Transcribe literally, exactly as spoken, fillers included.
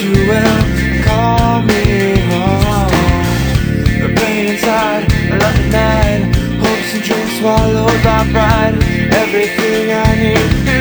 you will call me home. The pain inside, I love the night, hopes and dreams swallowed by pride. Everything I need